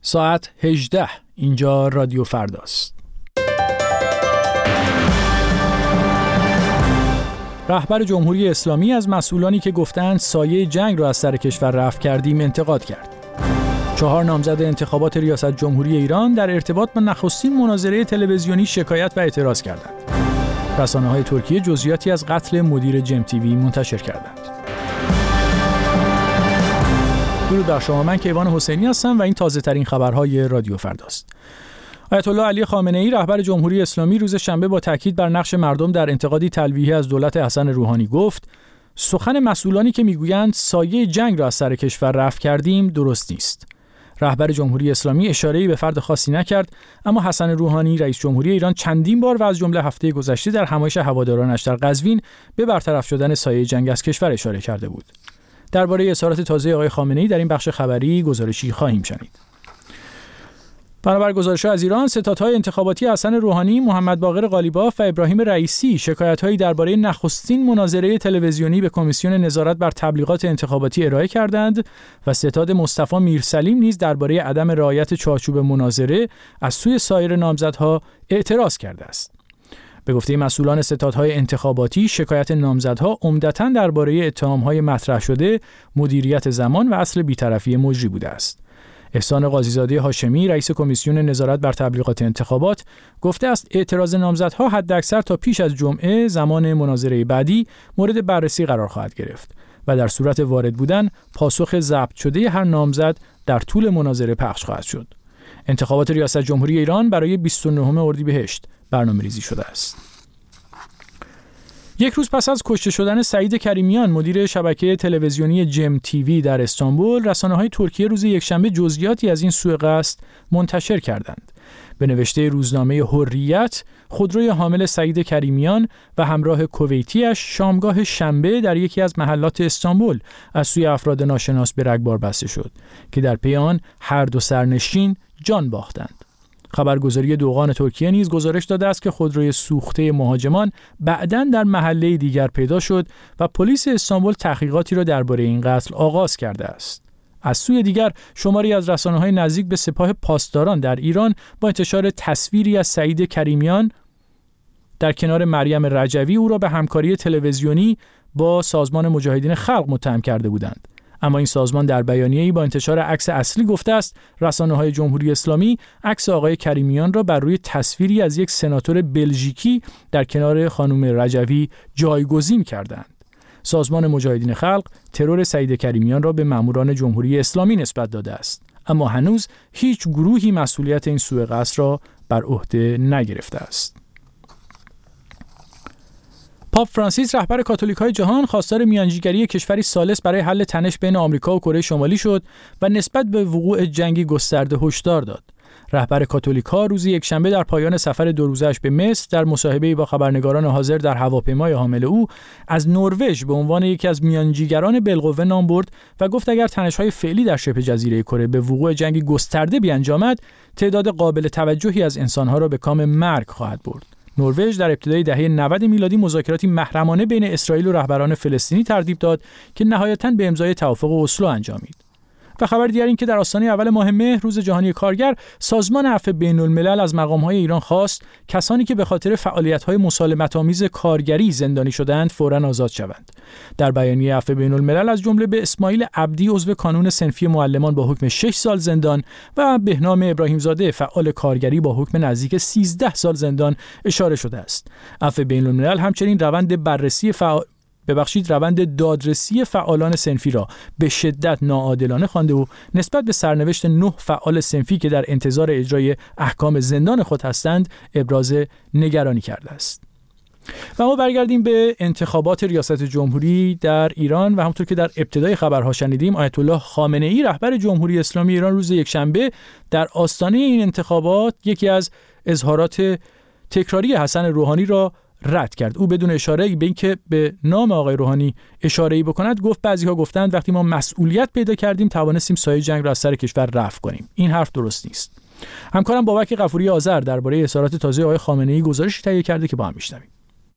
ساعت 18. اینجا رادیو فرداست. رهبر جمهوری اسلامی از مسئولانی که گفتند سایه جنگ را از سر کشور رفع کردیم انتقاد کرد. 4 نامزد انتخابات ریاست جمهوری ایران در ارتباط با نخستین مناظره تلویزیونی شکایت و اعتراض کردند. رسانه‌های ترکیه جزئیاتی از قتل مدیر جم تیوی منتشر کردند. درود بر شما، من کیوان حسینی هستم و این تازه‌ترین خبرهای رادیو فرداست. آیت الله علی خامنه‌ای رهبر جمهوری اسلامی روز شنبه با تاکید بر نقش مردم در انتقادی تلویحی از دولت حسن روحانی گفت: سخن مسئولانی که میگویند سایه جنگ را از سر کشور رفع کردیم درست نیست. رهبر جمهوری اسلامی اشاره‌ای به فرد خاصی نکرد، اما حسن روحانی رئیس جمهوری ایران چندین بار و از جمله هفته گذشته در همایش هوادارانش در قزوین به برطرف شدن سایه جنگ از کشور اشاره کرده بود. درباره اظهارات تازه آقای خامنه‌ای در این بخش خبری گزارشی خواهیم شنید. بنابر گزارش‌ها از ایران، ستادهای انتخاباتی حسن روحانی، محمد باقر قالیباف و ابراهیم رئیسی شکایت‌هایی درباره نخستین مناظره تلویزیونی به کمیسیون نظارت بر تبلیغات انتخاباتی ارائه کردند و ستاد مصطفی میرسلیم نیز درباره عدم رعایت چارچوب مناظره از سوی سایر نامزدها اعتراض کرده است. به گفته مسئولان ستادهای انتخاباتی، شکایت نامزدها عمدتاً درباره اتهام‌های مطرح شده، مدیریت زمان و اصل بی‌طرفی مجری بوده است. احسان قاضیزاده هاشمی، رئیس کمیسیون نظارت بر تبلیغات انتخابات، گفته است اعتراض نامزدها حداکثر تا پیش از جمعه زمان مناظره بعدی مورد بررسی قرار خواهد گرفت و در صورت وارد بودن پاسخ ضبط شده هر نامزد در طول مناظره پخش خواهد شد. انتخابات ریاست جمهوری ایران برای 29 اردیبهشت برنامه‌ریزی شده است. یک روز پس از کشته شدن سعید کریمیان، مدیر شبکه تلویزیونی جم تیوی در استانبول، رسانه‌های ترکیه روز یکشنبه جزئیاتی از این سوء قصد منتشر کردند. به نوشته روزنامه حریت، خودروی حامل سعید کریمیان و همراه کویتیش شامگاه شنبه در یکی از محلات استانبول از سوی افراد ناشناس به رگبار بسته شد که در پی آن هر دو سرنشین جان باختند. خبرگزاری دوغان ترکیه نیز گزارش داده است که خودروی سوخته مهاجمان بعداً در محله دیگر پیدا شد و پلیس استانبول تحقیقاتی را درباره این قتل آغاز کرده است. از سوی دیگر، شماری از رسانه‌های نزدیک به سپاه پاسداران در ایران با انتشار تصویری از سعید کریمیان در کنار مریم رجوی او را به همکاری تلویزیونی با سازمان مجاهدین خلق متهم کرده بودند. اما این سازمان در بیانیه‌ای با انتشار عکس اصلی گفته است رسانه‌های جمهوری اسلامی عکس آقای کریمیان را بر روی تصویری از یک سناتور بلژیکی در کنار خانم رجوی جایگزین کردند. سازمان مجاهدین خلق ترور سعید کریمیان را به ماموران جمهوری اسلامی نسبت داده است، اما هنوز هیچ گروهی مسئولیت این سوء قصد را بر عهده نگرفته است. پاپ فرانسیس، رهبر کاتولیک‌های جهان، خواستار میانجیگری کشوری ثالث برای حل تنش بین آمریکا و کره شمالی شد و نسبت به وقوع جنگی گسترده هشدار داد. رهبر کاتولیک‌ها روز یکشنبه در پایان سفر 2 روزه‌اش به مصر در مصاحبه‌ای با خبرنگاران حاضر در هواپیمای حامل او از نروژ به عنوان یکی از میانجیگران بالقوه نام برد و گفت اگر تنش‌های فعلی در شبه جزیره کره به وقوع جنگی گسترده بیانجامد، تعداد قابل توجهی از انسان‌ها را به کام مرگ خواهد برد. نروژ در ابتدای دهه 90 میلادی مذاکراتی محرمانه بین اسرائیل و رهبران فلسطینی ترتیب داد که نهایتاً به امضای توافق اسلو انجامید. و خبر دیگر این که در آستانه اول ماه مهر، روز جهانی کارگر، سازمان عفو بین‌الملل از مقام‌های ایران خواست کسانی که به خاطر فعالیت‌های مسالمت‌آمیز کارگری زندانی شدند فوراً آزاد شوند. در بیانیه عفو بین‌الملل از جمله به اسماعیل عبدی، عضو کانون صنفی معلمان با حکم 6 سال زندان و بهنام ابراهیمزاده، فعال کارگری با حکم نزدیک 13 سال زندان اشاره شده است. عفو بین‌الملل همچنین روند دادرسی فعالان صنفی را به شدت ناعادلانه خوانده و نسبت به سرنوشت 9 فعال صنفی که در انتظار اجرای احکام زندان خود هستند ابراز نگرانی کرده است. و ما برگردیم به انتخابات ریاست جمهوری در ایران و همونطور که در ابتدای خبرها شنیدیم، آیت الله خامنه‌ای، رهبر جمهوری اسلامی ایران، روز یکشنبه در آستانه این انتخابات یکی از اظهارات تکراری حسن روحانی را رد کرد. او بدون اشاره به اینکه به نام آقای روحانی اشاره‌ای بکند گفت بعضی‌ها گفتند وقتی ما مسئولیت پیدا کردیم توانستیم سایه جنگ را از سر کشور رفع کنیم. این حرف درست نیست. همکارم بابک غفوری آذر درباره اظهارات تازه آقای خامنه‌ای گزارشی تهیه کرده که با هم می‌شنویم.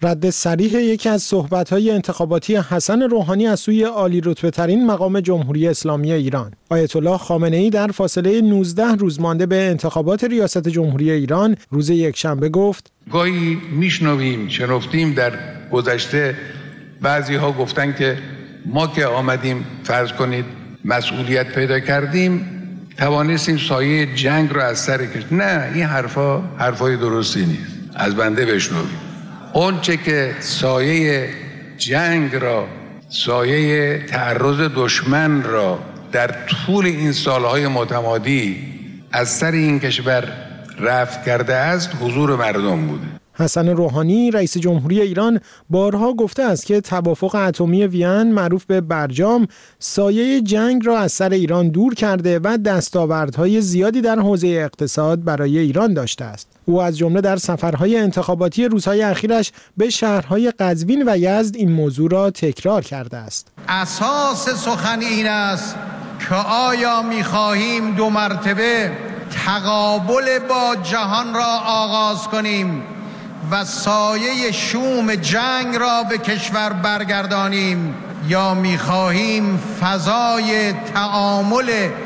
رد صریح یکی از صحبت‌های انتخاباتی حسن روحانی از سوی عالی رتبه‌ترین مقام جمهوری اسلامی ایران. آیت الله خامنه‌ای در فاصله 19 روز مانده به انتخابات ریاست جمهوری ایران روز یکشنبه گفت: گاهی شنفتیم در گذشته بعضی‌ها گفتن که ما که آمدیم فرض کنید مسئولیت پیدا کردیم توانستیم سایه جنگ رو از سر کشید. نه، این حرفای درستی نیست. از بنده بشنوید. اون چه که سایه جنگ را، سایه تعرض دشمن را در طول این سالهای متمادی از سر این کشور رفع کرده است حضور مردم بوده. حسن روحانی رئیس جمهوری ایران بارها گفته است که توافق اتمی وین معروف به برجام سایه جنگ را از سر ایران دور کرده و دستاوردهای زیادی در حوزه اقتصاد برای ایران داشته است. او از جمله در سفرهای انتخاباتی روزهای اخیرش به شهرهای قزوین و یزد این موضوع را تکرار کرده است. اساس سخن این است که آیا می‌خواهیم 2 مرتبه تقابل با جهان را آغاز کنیم و سایه شوم جنگ را به کشور برگردانیم، یا می‌خواهیم فضای تعامل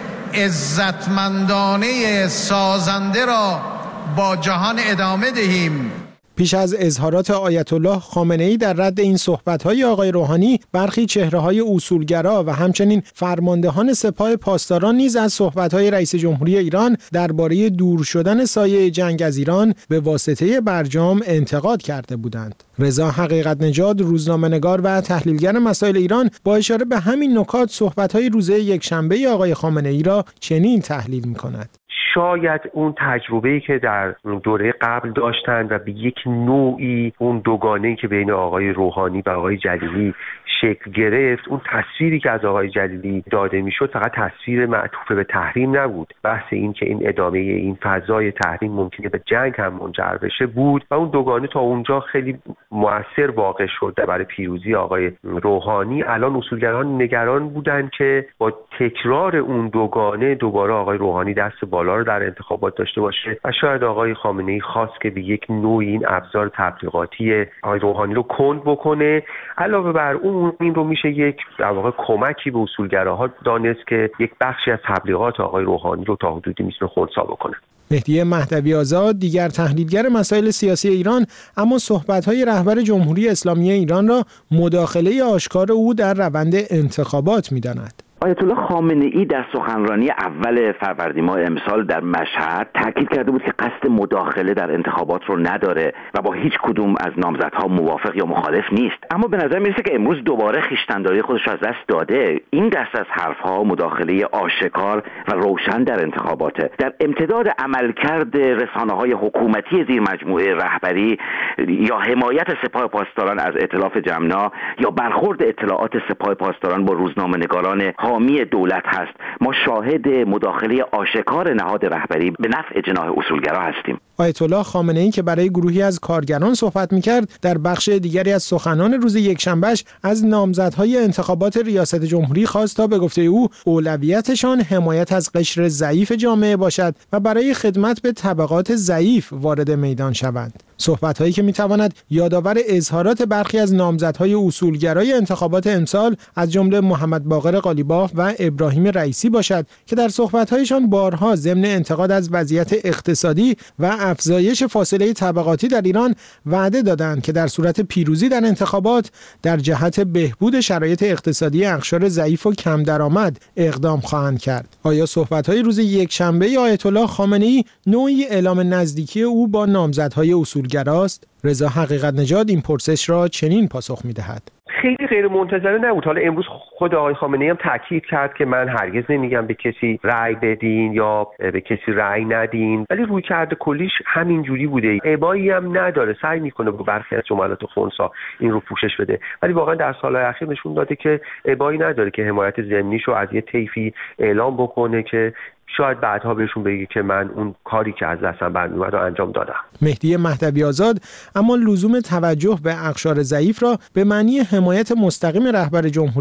عزتمندانه سازنده را با جهان ادامه دهیم. پیش از اظهارات آیت الله خامنه‌ای در رد این صحبت‌های آقای روحانی، برخی چهره‌های اصولگرا و همچنین فرماندهان سپاه پاسداران نیز از صحبت‌های رئیس جمهوری ایران درباره دور شدن سایه جنگ از ایران به واسطه برجام انتقاد کرده بودند. رضا حقیقت نژاد، روزنامه‌نگار و تحلیلگر مسائل ایران، با اشاره به همین نکات صحبت‌های روز یکشنبه آقای خامنه‌ای را چنین تحلیل می‌کند: شاید اون تجربه‌ای که در دوره قبل داشتن و به یک نوعی اون دوگانه‌ای که بین آقای روحانی و آقای جلیلی شکل گرفت، اون تصویری که از آقای جلیلی داده میشد فقط تصویر معطوف به تحریم نبود. بحث این که این ادامه این فضای تحریم ممکنه به جنگ هم منجر بشه بود و اون دوگانه تا اونجا خیلی مؤثر واقع شد برای پیروزی آقای روحانی. الان اصولگران نگران بودن که با تکرار اون دوگانه دوباره آقای روحانی دست بالا رو در انتخابات داشته باشه و شاید آقای خامنه‌ای خواست که به یک نوعی این ابزار تبلیغاتی آقای روحانی رو کند بکنه. علاوه بر اون این رو میشه یک در واقع کمکی به اصولگراها دانست که یک بخشی از تبلیغات آقای روحانی رو تا حدودی میتونه خنثی بکنه. مهدی مهدوی آزاد، دیگر تحلیلگر مسائل سیاسی ایران، اما صحبت‌های رهبر جمهوری اسلامی ایران را مداخله آشکار او در روند انتخابات می‌داند. آیت الله خامنه‌ای در سخنرانی اول فروردین ماه امسال در مشهد تاکید کرده بود که قصد مداخله در انتخابات رو نداره و با هیچ کدوم از نامزدها موافق یا مخالف نیست. اما به نظر میرسه که امروز دوباره خویشتن‌داری خودش از دست داده. این دست از حرفها مداخله آشکار و روشن در انتخاباته. در امتداد عملکرد رسانه‌های حکومتی زیر مجموعه رهبری یا حمایت سپاه پاسداران از ائتلاف جمنا یا برخورد اطلاعات سپاه پاسداران با روزنامه‌نگاران حامی دولت هست، ما شاهد مداخله آشکار نهاد رهبری به نفع جناح اصولگرا هستیم. آیت الله خامنه‌ای که برای گروهی از کارگران صحبت می‌کرد، در بخش دیگری از سخنان روز یکشنبهش از نامزدهای انتخابات ریاست جمهوری خواست تا به گفته او اولویتشان حمایت از قشر ضعیف جامعه باشد و برای خدمت به طبقات ضعیف وارد میدان شوند. صحبت‌هایی که می‌تواند یادآور اظهارات برخی از نامزدهای اصولگرای انتخابات امسال از جمله محمد باقر قالیباف و ابراهیم رئیسی باشد که در صحبت‌هایشان بارها ضمن انتقاد از وضعیت اقتصادی و افزایش فاصله طبقاتی در ایران وعده دادند که در صورت پیروزی در انتخابات در جهت بهبود شرایط اقتصادی اقشار ضعیف و کم درآمد اقدام خواهند کرد. آیا صحبت‌های روز یکشنبه آیت الله خامنه‌ای نوعی اعلام نزدیکی او با نامزدهای اصولگراست؟ رضا حقیقت نژاد این پرسش را چنین پاسخ می‌دهد: خیلی غیر منتظره نبود. حالا امروز خود آقای خامنه‌ای هم تاکید کرد که من هرگز نمیگم به کسی رأی بدین یا به کسی رأی ندین، ولی رویکرد کلیش همین جوری بوده. ابایی هم نداره، سعی میکنه با برخی از جملات خنثی این رو پوشش بده، ولی واقعا در سالهای اخیر نشون داده که ابایی نداره که حمایت ضمنیشو از یه طیفی اعلام بکنه که شاید بعدها بهشون بگی که من اون کاری که از دستم برمیومد رو انجام دادم. مهدی مهدوی آزاد اما لزوم توجه به اقشار ضعیف را به معنی حمایت مستقیم رهبر جمهوری اسلامی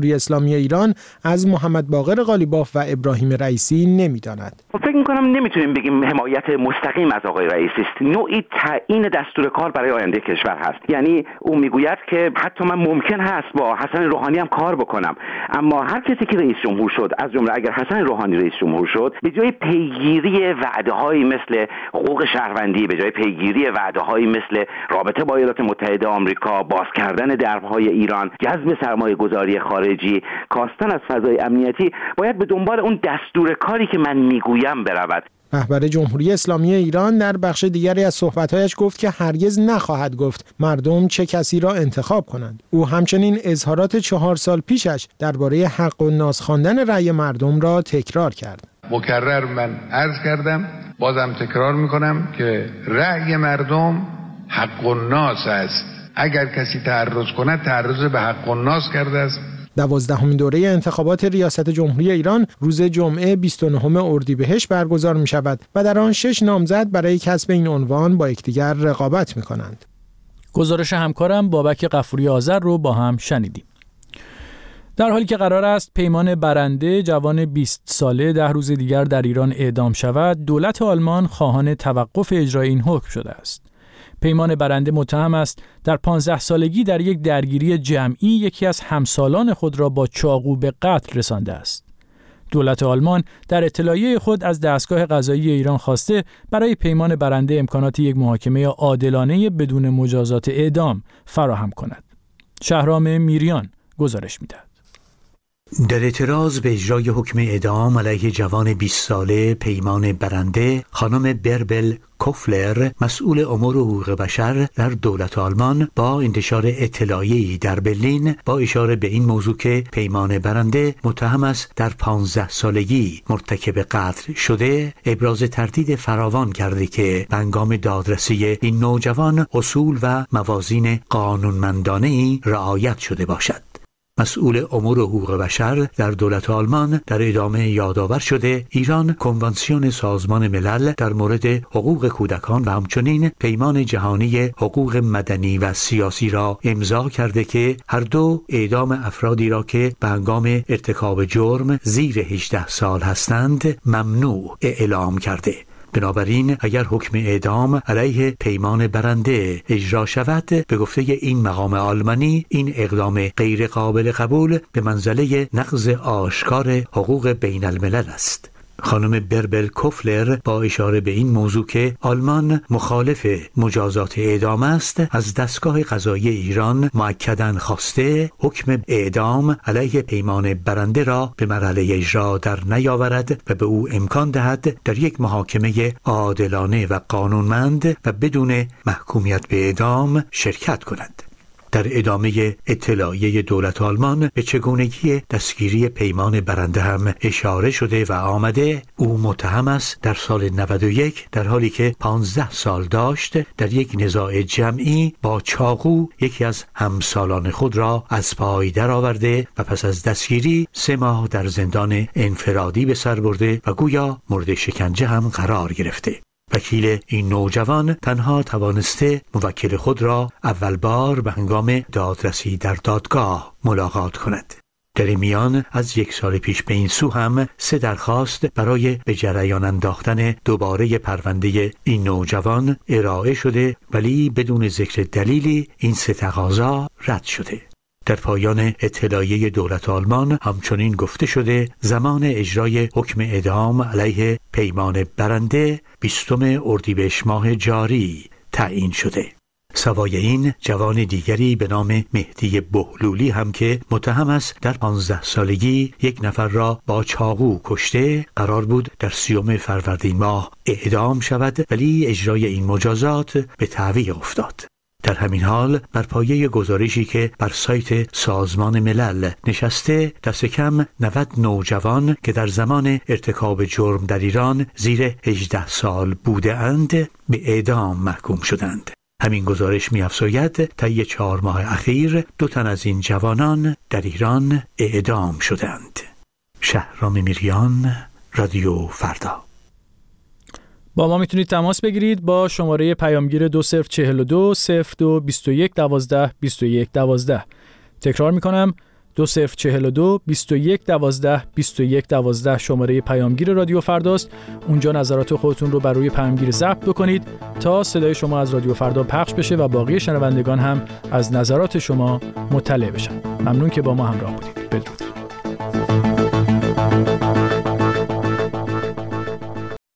اسلامی ایران از محمد باقر قالیباف و ابراهیم رئیسی نمی‌داند. فکر می‌کنم نمیتونیم بگیم حمایت مستقیم از آقای رئیسی است. نوعی تعیین دستور کار برای آینده کشور هست. یعنی او میگوید که حتی من ممکن هست با حسن روحانی هم کار بکنم، اما هر کسی که رئیس جمهور شد، از جمله اگر حسن روحانی رئیس جمهور شد، به جای پیگیری وعده‌هایی مثل حقوق شهروندی، به جای پیگیری وعده‌هایی مثل رابطه با ایالات متحده آمریکا، باز کردن درهای ایران، جذب سرمایه‌گذاری خارجی، کاستن از فضای امنیتی، باید به دنبال اون دستور کاری که من میگویم برود. رهبر جمهوری اسلامی ایران در بخش دیگری از صحبت‌هایش گفت که هرگز نخواهد گفت مردم چه کسی را انتخاب کنند. او همچنین اظهارات 4 سال پیشش درباره حق و ناز خواندن رأی مردم را تکرار کرد. مکرر من عرض کردم، بازم تکرار میکنم که رأی مردم حق و ناز است. اگر کسی تعرض کند، تعرض به حق و ناز کرده است. 12مین دوره انتخابات ریاست جمهوری ایران روز جمعه 29 اردیبهشت برگزار می شود و در آن 6 نامزد برای کسب این عنوان با یکدیگر رقابت می کنند. گزارش همکارم بابک غفوری آذر رو با هم شنیدیم. در حالی که قرار است پیمان برنده جوان 20 ساله 10 روز دیگر در ایران اعدام شود، دولت آلمان خواهان توقف اجرای این حکم شده است. پیمان برنده متهم است در 15 سالگی در یک درگیری جمعی یکی از همسالان خود را با چاقو به قتل رسانده است. دولت آلمان در اطلاعیه خود از دستگاه قضایی ایران خواسته برای پیمان برنده امکانات یک محاکمه عادلانه بدون مجازات اعدام فراهم کند. شهرام میریان گزارش می‌دهد. در اعتراض به اجرای حکم اعدام علیه جوان 20 ساله پیمان برنده، خانم بربل کوفلر، مسئول امور حقوق بشر در دولت آلمان، با انتشار اطلاعیه‌ای در برلین با اشاره به این موضوع که پیمان برنده متهم است در 15 سالگی مرتکب قتل شده، ابراز تردید فراوان کرده که به هنگام دادرسی این نوجوان اصول و موازین قانونمندانه‌ای رعایت شده باشد. مسئول امور حقوق بشر در دولت آلمان در ادامه یادآور شده ایران کنوانسیون سازمان ملل در مورد حقوق کودکان و همچنین پیمان جهانی حقوق مدنی و سیاسی را امضا کرده که هر دو اعدام افرادی را که به هنگام ارتکاب جرم زیر 18 سال هستند ممنوع اعلام کرده. بنابراین اگر حکم اعدام علیه پیمان برنده اجرا شود، به گفته این مقام آلمانی این اقدام غیر قابل قبول به منزله نقض آشکار حقوق بین الملل است. خانم بربل کوفلر با اشاره به این موضوع که آلمان مخالف مجازات اعدام است، از دستگاه قضایی ایران مؤکداً خواسته حکم اعدام علیه پیمان برنده را به مرحله اجرا در نیاورد و به او امکان دهد در یک محاکمه عادلانه و قانونمند و بدون محکومیت به اعدام شرکت کند. در ادامه اطلاعیه دولت آلمان به چگونگی دستگیری پیمان برنده هم اشاره شده و آمده او متهم است در سال 91 در حالی که 15 سال داشت در یک نزاع جمعی با چاقو یکی از همسالان خود را از پای درآورده و پس از دستگیری 3 ماه در زندان انفرادی به سر برده و گویا مورد شکنجه هم قرار گرفته. وکیل این نوجوان تنها توانسته موکل خود را اول بار به هنگام دادرسی در دادگاه ملاقات کند. در میان از 1 سال پیش به این سو هم 3 درخواست برای به جریان انداختن دوباره پرونده این نوجوان ارائه شده، ولی بدون ذکر دلیلی این 3 تقاضا رد شده. در پایان اطلاعیه دولت آلمان همچنین گفته شده زمان اجرای حکم اعدام علیه پیمان برنده 20 اردیبهشت ماه جاری تعیین شده. سوای این جوان دیگری به نام مهدی بهلولی هم که متهم است در 15 سالگی 1 نفر را با چاقو کشته، قرار بود در 30 فروردین ماه اعدام شود، ولی اجرای این مجازات به تعویق افتاد. در همین حال بر پایه گزارشی که بر سایت سازمان ملل نشسته، دست کم 90 نوجوان که در زمان ارتکاب جرم در ایران زیر 18 سال بوده اند به اعدام محکوم شدند. همین گزارش می‌افزاید طی 4 ماه اخیر 2 تن از این جوانان در ایران اعدام شدند. شهرام میریان، رادیو فردا. با ما میتونید تماس بگیرید با شماره پیامگیر 2042 02 21 12 21 12. تکرار میکنم 2042 2112 2112 شماره پیامگیر رادیو فرداست. اونجا نظرات خودتون رو بر روی پیامگیر ضبط بکنید تا صدای شما از رادیو فردا پخش بشه و باقی شنوندگان هم از نظرات شما مطلع بشن. ممنون که با ما همراه بودید. بدرود.